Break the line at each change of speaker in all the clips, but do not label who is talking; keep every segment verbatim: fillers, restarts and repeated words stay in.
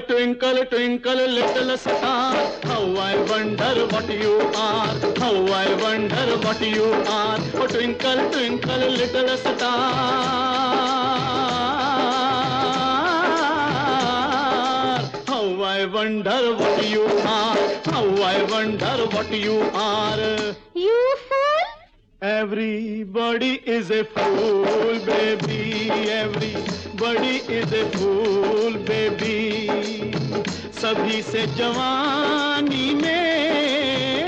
twinkle, twinkle, little star, how I wonder what you are, how I wonder what you are. Oh, twinkle, twinkle, little star, how I wonder what you are, how I wonder what you are.
You fool!
Everybody is a fool, baby. Everybody is a fool, baby. सभी से जवानी में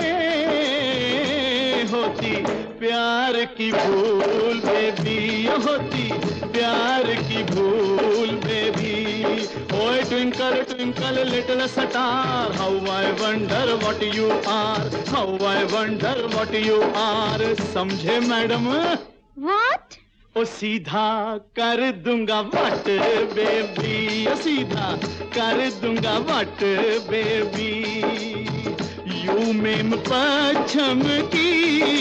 होती प्यार की भूल, baby, होती प्यार की भूल, baby. Oh, twinkle, twinkle, little star, how I wonder what you are, how I wonder what you are. समझे मैडम?
What?
ओ सीधा कर दूंगा वट बेबी, ओ सीधा कर दूंगा वट बेबी. यू मेम पश्चिम की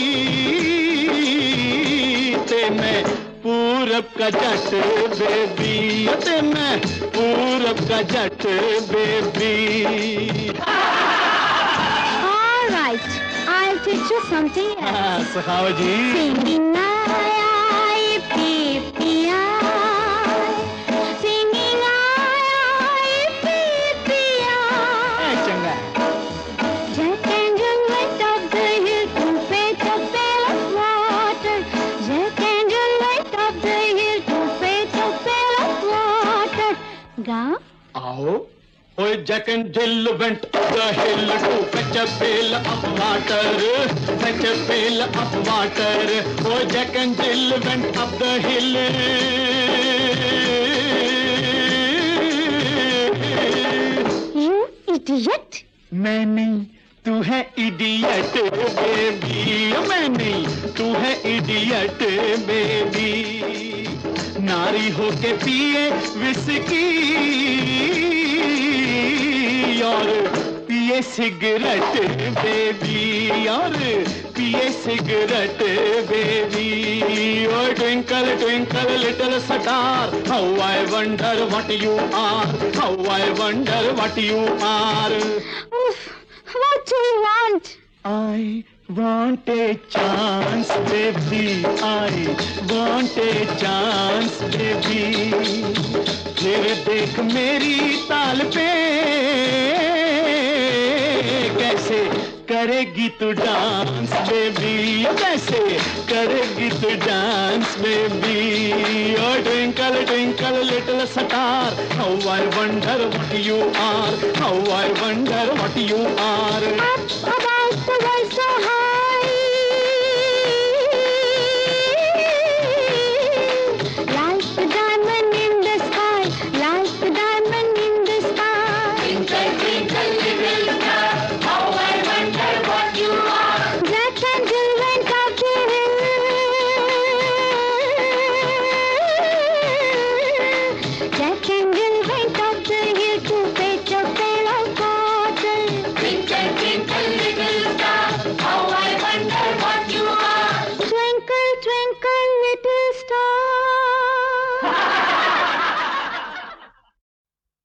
ते मैं पूरब का जट बेबी, ते मैं पूरब का जट baby.
All right, I'll teach you something else.
हाँ, सिखाओ जी.
Singing I, singing I,
चंगा.
Jack and Jill went up the hill to fetch a pail of water. Jack and Jill went up the hill to fetch a pail of water. Ga?
आओ. Oh, Jack and Jill went up the hill to fetch a pail of water, fetch a pail of water. Oh, Jack and Jill went up the hill.
You idiot!
मैं नहीं, तू है idiot baby, मैं नहीं, तू है idiot baby. नारी होके पिए विस्की और पिए सिगरेट बेबी, और पिए cigarette baby. Oh, twinkle, twinkle, little star, how I wonder what you are, how I wonder what you are.
Oof, what do you want?
I want a chance, baby. I want a chance, baby. फिर देख मेरी ताल पे कैसे करेगी तू dance, baby, कैसे करेगी तू dance, baby. Oh, twinkle, twinkle, little star, how I wonder what you are, how I wonder what you are.